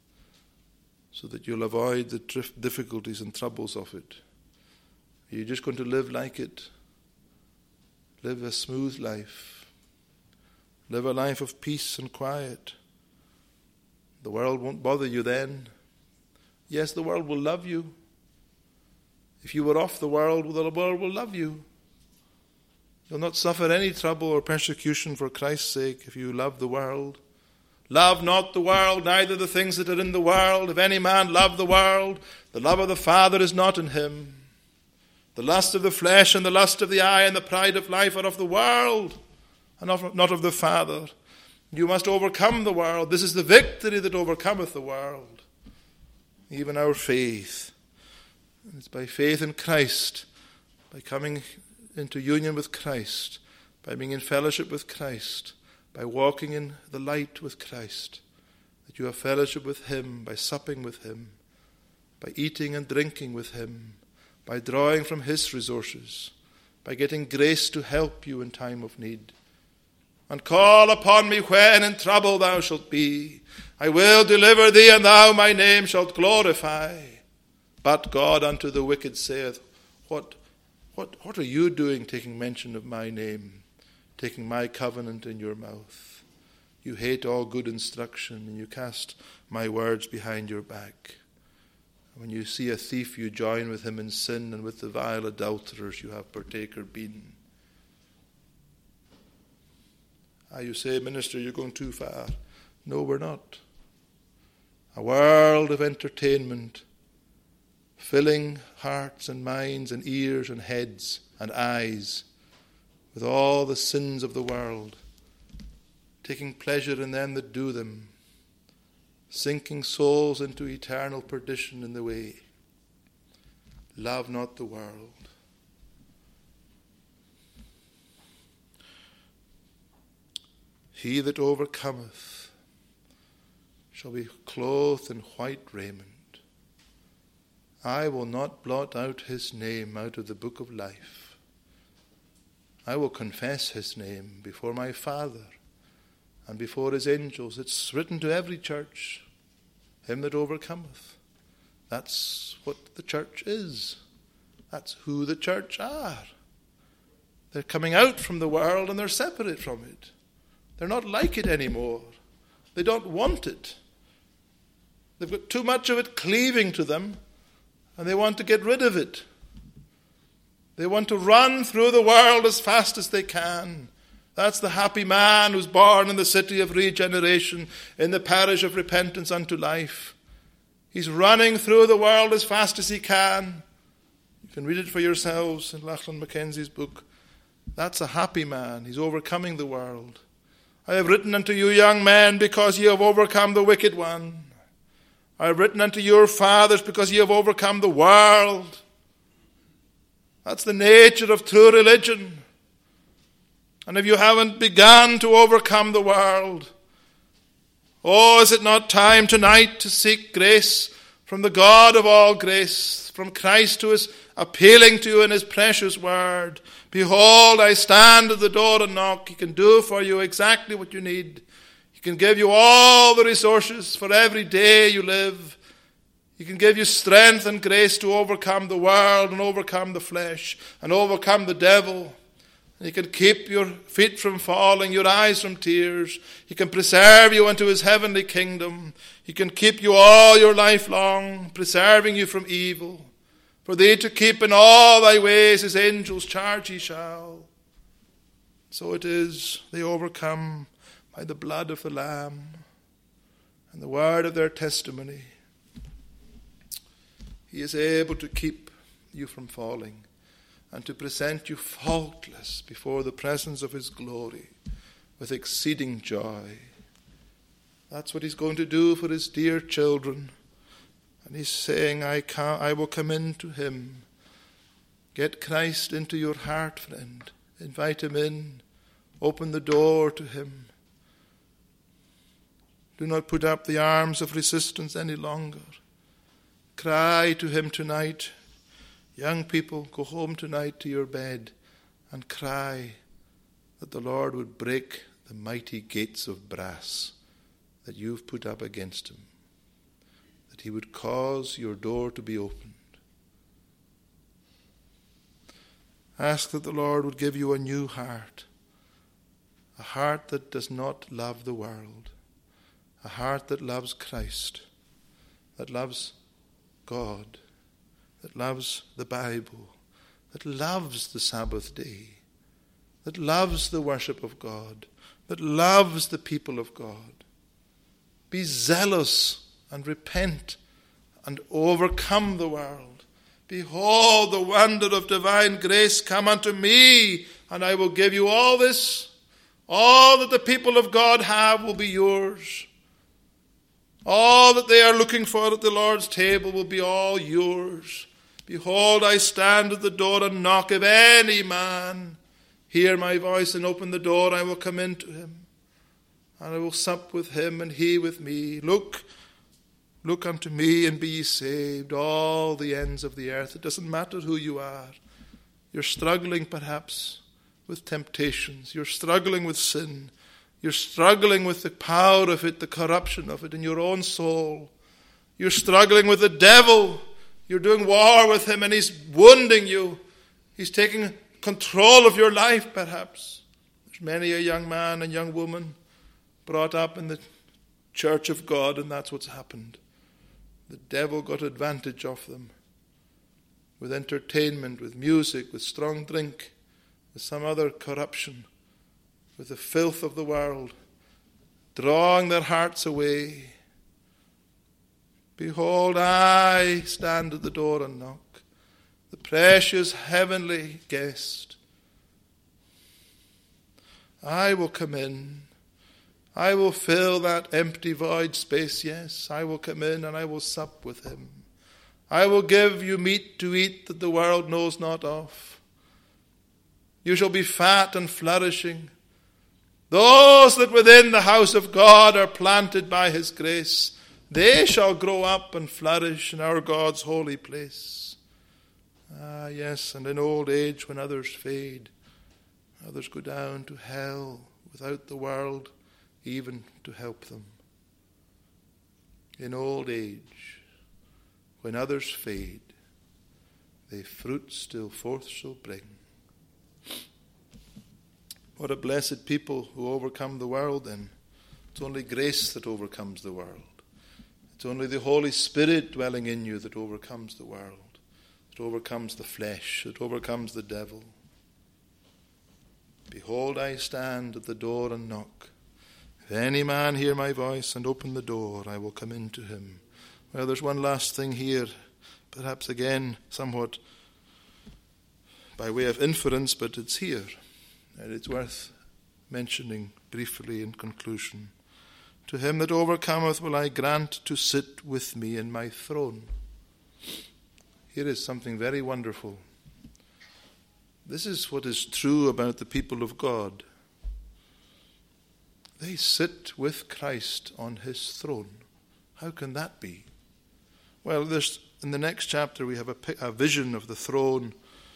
so that you'll avoid the trif- difficulties and troubles of it? Are you just going to live like it? Live a smooth life. Live a life of peace and quiet. The world won't bother you then. Yes, the world will love you. If you were off the world, the world will love you. You'll not suffer any trouble or persecution for Christ's sake if you love the world. Love not the world, neither the things that are in the world. If any man love the world, the love of the Father is not in him. The lust of the flesh and the lust of the eye and the pride of life are of the world, and not of the Father. You must overcome the world. This is the victory that overcometh the world, even our faith. And it's by faith in Christ, by coming into union with Christ, by being in fellowship with Christ, by walking in the light with Christ, that you have fellowship with him, by supping with him, by eating and drinking with him, by drawing from his resources, by getting grace to help you in time of need. And call upon me when in trouble thou shalt be. I will deliver thee, and thou my name shalt glorify. But God unto the wicked saith, What, what, what are you doing taking mention of my name, taking my covenant in your mouth? You hate all good instruction, and you cast my words behind your back. When you see a thief, you join with him in sin, and with the vile adulterers you have partaker been. Ah, you say, Minister, you're going too far. No, we're not. A world of entertainment, filling hearts and minds and ears and heads and eyes with all the sins of the world, taking pleasure in them that do them, sinking souls into eternal perdition in the way. Love not the world. He that overcometh shall be clothed in white raiment. I will not blot out his name out of the book of life. I will confess his name before my Father and before his angels. It's written to every church, him that overcometh. That's what the church is. That's who the church are. They're coming out from the world and they're separate from it. They're not like it anymore. They don't want it. They've got too much of it cleaving to them, and they want to get rid of it. They want to run through the world as fast as they can. That's the happy man who's born in the city of regeneration, in the parish of repentance unto life. He's running through the world as fast as he can. You can read it for yourselves in Lachlan Mackenzie's book. That's a happy man. He's overcoming the world. I have written unto you, young men, because ye have overcome the wicked one. I have written unto your fathers, because ye have overcome the world. That's the nature of true religion. And if you haven't begun to overcome the world, oh, is it not time tonight to seek grace from the God of all grace, from Christ who is appealing to you in his precious word? Behold, I stand at the door and knock. He can do for you exactly what you need. He can give you all the resources for every day you live. He can give you strength and grace to overcome the world and overcome the flesh and overcome the devil. And he can keep your feet from falling, your eyes from tears. He can preserve you unto his heavenly kingdom. He can keep you all your life long, preserving you from evil. For thee to keep in all thy ways his angels charge he shall. So it is, they overcome by the blood of the Lamb and the word of their testimony. He is able to keep you from falling and to present you faultless before the presence of his glory with exceeding joy. That's what he's going to do for his dear children. And he's saying, I, can, I will come into him. Get Christ into your heart, friend. Invite him in. Open the door to him. Do not put up the arms of resistance any longer. Cry to him tonight. Young people, go home tonight to your bed and cry that the Lord would break the mighty gates of brass that you've put up against him. that he would cause your door to be opened. Ask that the Lord would give you a new heart, a heart that does not love the world, a heart that loves Christ, that loves God, that loves the Bible, that loves the Sabbath day, that loves the worship of God, that loves the people of God. Be zealous and repent and overcome the world. Behold, the wonder of divine grace, come unto me, and I will give you all this. All that the people of God have will be yours. All that they are looking for at the Lord's table will be all yours. Behold, I stand at the door and knock. If any man hear my voice and open the door, I will come into him, and I will sup with him and he with me. Look, look unto me and be ye saved, all the ends of the earth. It doesn't matter who you are. You're struggling perhaps with temptations. You're struggling with sin. You're struggling with the power of it, the corruption of it in your own soul. You're struggling with the devil. You're doing war with him and he's wounding you. He's taking control of your life perhaps. There's many a young man and young woman brought up in the church of God, and that's what's happened. The devil got advantage of them with entertainment, with music, with strong drink, with some other corruption, with the filth of the world, drawing their hearts away. Behold, I stand at the door and knock, the precious heavenly guest. I will come in. I will fill that empty void space, yes. I will come in and I will sup with him. I will give you meat to eat that the world knows not of. You shall be fat and flourishing. Those that within the house of God are planted by his grace, they shall grow up and flourish in our God's holy place. Ah, yes, and in old age when others fade, others go down to hell without the world even to help them. In old age, when others fade, they fruit still forth shall bring. What a blessed people who overcome the world then. It's only grace that overcomes the world. It's only the Holy Spirit dwelling in you that overcomes the world, that overcomes the flesh, that overcomes the devil. Behold, I stand at the door and knock. If any man hear my voice and open the door, I will come in to him. Well, there's one last thing here, perhaps again somewhat by way of inference, but it's here. And it's worth mentioning briefly in conclusion. To him that overcometh will I grant to sit with me in my throne. Here is something very wonderful. This is what is true about the people of God. They sit with Christ on his throne. How can that be? Well, there's, in the next chapter we have a, a vision of the throne.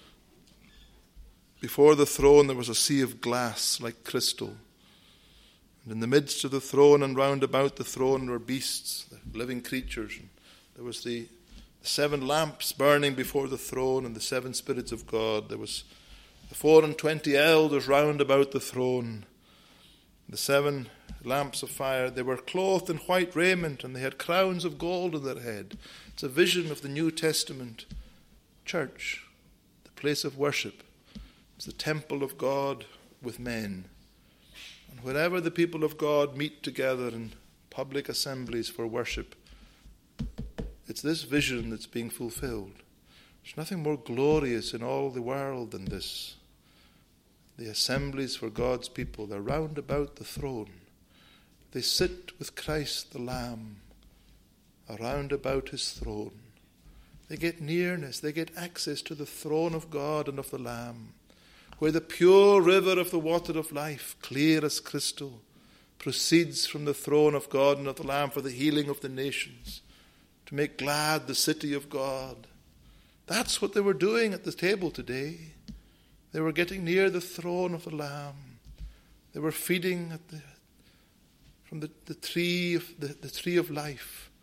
Before the throne there was a sea of glass like crystal. And in the midst of the throne and round about the throne were beasts, living creatures. And there was the, the seven lamps burning before the throne and the seven spirits of God. There was the four and twenty elders round about the throne. The seven lamps of fire. They were clothed in white raiment and they had crowns of gold on their head. It's a vision of the New Testament church, the place of worship. It's the temple of God with men. And wherever the people of God meet together in public assemblies for worship, it's this vision that's being fulfilled. There's nothing more glorious in all the world than this. The assemblies for God's people, they're round about the throne. They sit with Christ the Lamb around about his throne. They get nearness, they get access to the throne of God and of the Lamb, where the pure river of the water of life, clear as crystal, proceeds from the throne of God and of the Lamb for the healing of the nations, to make glad the city of God. That's what they were doing at the table today. They were getting near the throne of the Lamb. They were feeding at the, from the, the tree of the, the tree of life,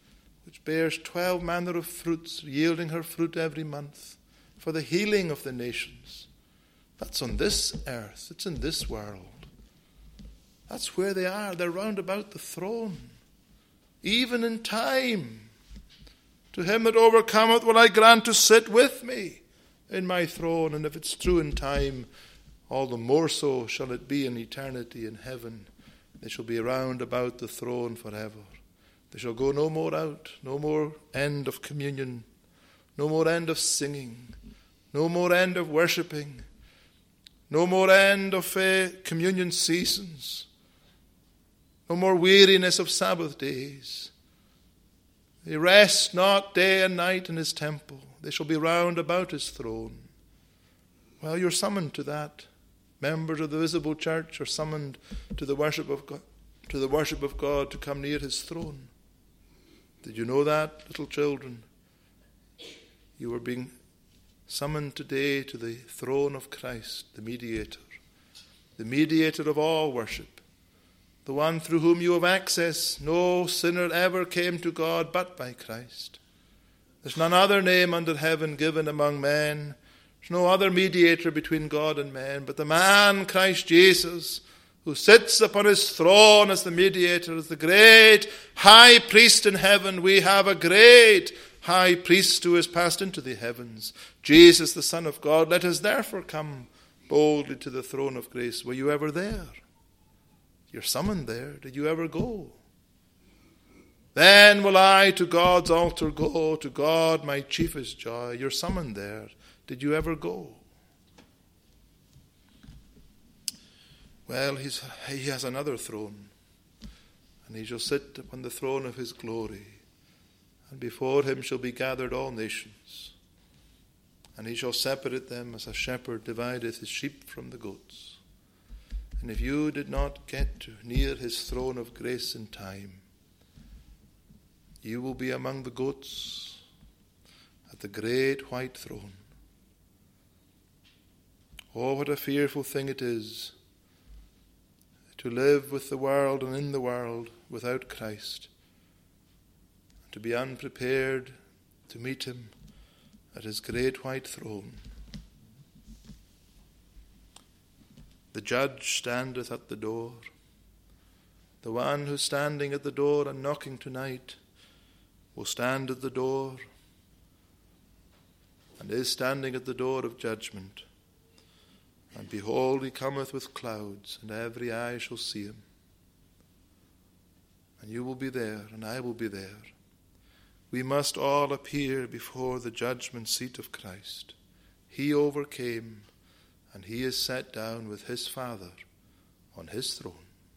which bears twelve manner of fruits, yielding her fruit every month, for the healing of the nations. That's on this earth. It's in this world. That's where they are. They're round about the throne. Even in time. To him that overcometh will I grant to sit with me in my throne. And if it's true in time, all the more so shall it be in eternity in heaven. They shall be round about the throne forever. They shall go no more out. No more end of communion. No more end of singing. No more end of worshipping. No more end of uh, communion seasons. No more weariness of Sabbath days. They rest not day and night in his temple. They shall be round about his throne. Well, you're summoned to that. Members of the visible church are summoned to the worship of God, to the worship of God, to come near his throne. Did you know that, little children? You are being summoned today to the throne of Christ, the mediator, the mediator of all worship, the one through whom you have access. No sinner ever came to God but by Christ. There's none other name under heaven given among men. There's no other mediator between God and men but the man Christ Jesus, who sits upon his throne as the mediator, as the great high priest in heaven. We have a great high priest who has passed into the heavens, Jesus the Son of God. Let us therefore come boldly to the throne of grace. Were you ever there? You're summoned there. Did you ever go? Then will I to God's altar go, to God my chiefest joy. You're summoned there. Did you ever go? Well, he's, he has another throne, and he shall sit upon the throne of his glory, and before him shall be gathered all nations, and he shall separate them as a shepherd divideth his sheep from the goats. And if you did not get to near his throne of grace in time, you will be among the goats at the great white throne. Oh, what a fearful thing it is to live with the world and in the world without Christ, and to be unprepared to meet him at his great white throne. The judge standeth at the door. The one who's standing at the door and knocking tonight will stand at the door and is standing at the door of judgment. And behold, he cometh with clouds, and every eye shall see him. And you will be there, and I will be there. We must all appear before the judgment seat of Christ. He overcame, and he is set down with his Father on his throne.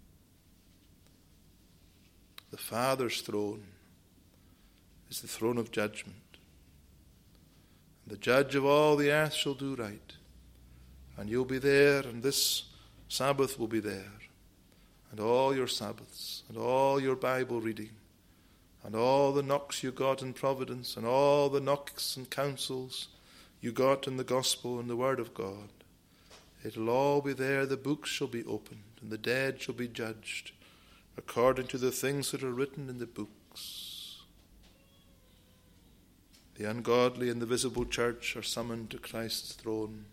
The Father's throne is the throne of judgment. And the judge of all the earth shall do right. And you'll be there, and this Sabbath will be there, and all your Sabbaths, and all your Bible reading, and all the knocks you got in providence, and all the knocks and counsels you got in the gospel and the word of God. It'll all be there. The books shall be opened, and the dead shall be judged according to the things that are written in the books. The ungodly in the visible church are summoned to Christ's throne.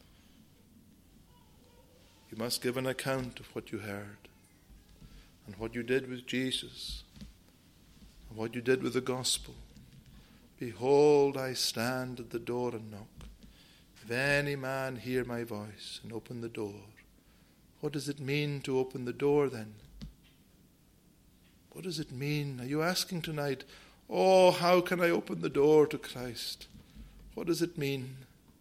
You must give an account of what you heard, and what you did with Jesus, and what you did with the gospel. Behold, I stand at the door and knock. If any man hear my voice and open the door. What does it mean to open the door then? What does it mean? Are you asking tonight, oh, how can I open the door to Christ? What does it mean?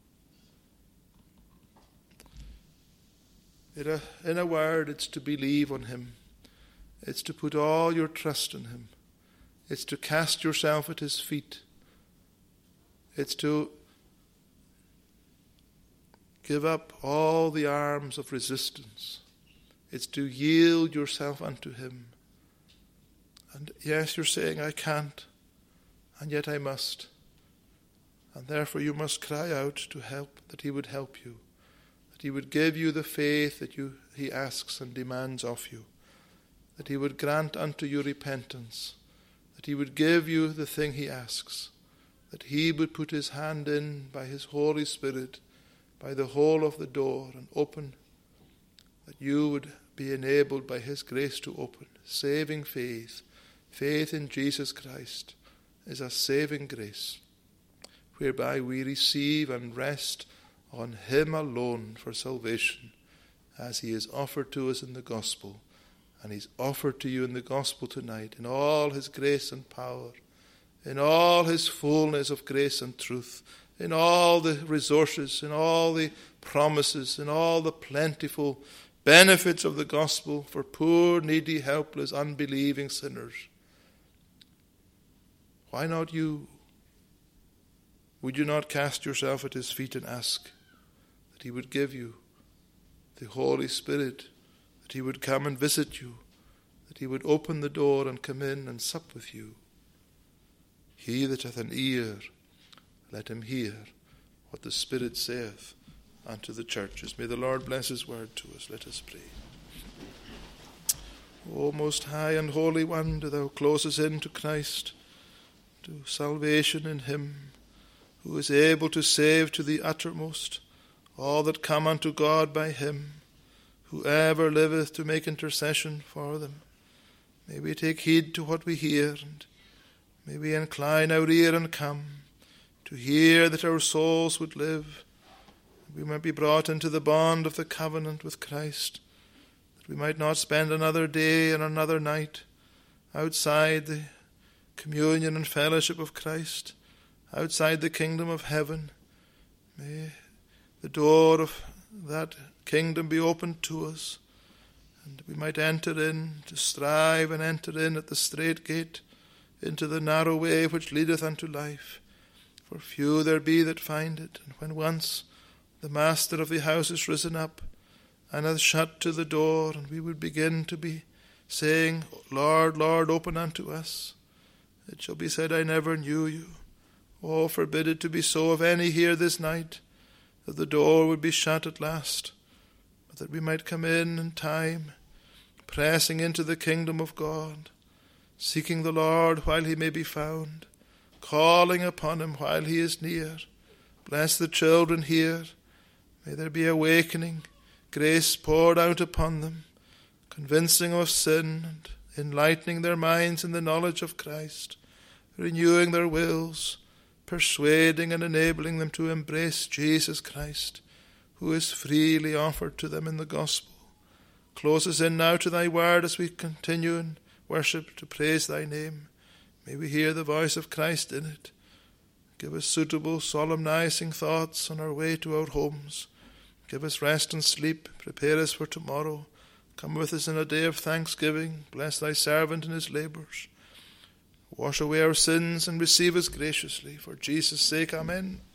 In a, in a word, it's to believe on him. It's to put all your trust in him. It's to cast yourself at his feet. It's to give up all the arms of resistance. It's to yield yourself unto him. And yes, you're saying, I can't, and yet I must. And therefore you must cry out to help, that he would help you. That he would give you the faith that you he asks and demands of you. That he would grant unto you repentance. that he would give you the thing he asks, that he would put his hand in by his Holy Spirit, by the hole of the door, and open, that you would be enabled by his grace to open. Saving faith, faith in Jesus Christ, is a saving grace, whereby we receive and rest on him alone for salvation, as he is offered to us in the gospel, and he's offered to you in the gospel tonight in all his grace and power, in all his fullness of grace and truth, in all the resources, in all the promises, in all the plentiful benefits of the gospel for poor, needy, helpless, unbelieving sinners. Why not you? Would you not cast yourself at his feet and ask that he would give you the Holy Spirit, that he would come and visit you, that he would open the door and come in and sup with you? He that hath an ear, let him hear what the Spirit saith unto the churches. May the Lord bless his word to us. Let us pray. O most high and holy one, do thou close us in to Christ, to salvation in him, who is able to save to the uttermost all that come unto God by him, who ever liveth to make intercession for them. May we take heed to what we hear, and may we incline our ear and come to hear, that our souls would live, that we might be brought into the bond of the covenant with Christ, that we might not spend another day and another night outside the communion and fellowship of Christ, outside the kingdom of heaven. May the door of that kingdom be opened to us, and we might enter in, to strive and enter in at the strait gate, into the narrow way which leadeth unto life. For few there be that find it, and when once the master of the house is risen up, and hath shut to the door, and we would begin to be saying, Lord, Lord, open unto us, it shall be said, I never knew you. Oh, forbid it to be so of any here this night, that the door would be shut at last, but that we might come in in time, pressing into the kingdom of God, seeking the Lord while he may be found, calling upon him while he is near. Bless the children here. May there be awakening, grace poured out upon them, convincing of sin and enlightening their minds in the knowledge of Christ, renewing their wills, persuading and enabling them to embrace Jesus Christ, who is freely offered to them in the gospel. Close us in now to thy word as we continue in worship to praise thy name. May we hear the voice of Christ in it. Give us suitable, solemnizing thoughts on our way to our homes. Give us rest and sleep. Prepare us for tomorrow. Come with us in a day of thanksgiving. Bless thy servant in his labours. Wash away our sins and receive us graciously. For Jesus' sake, amen.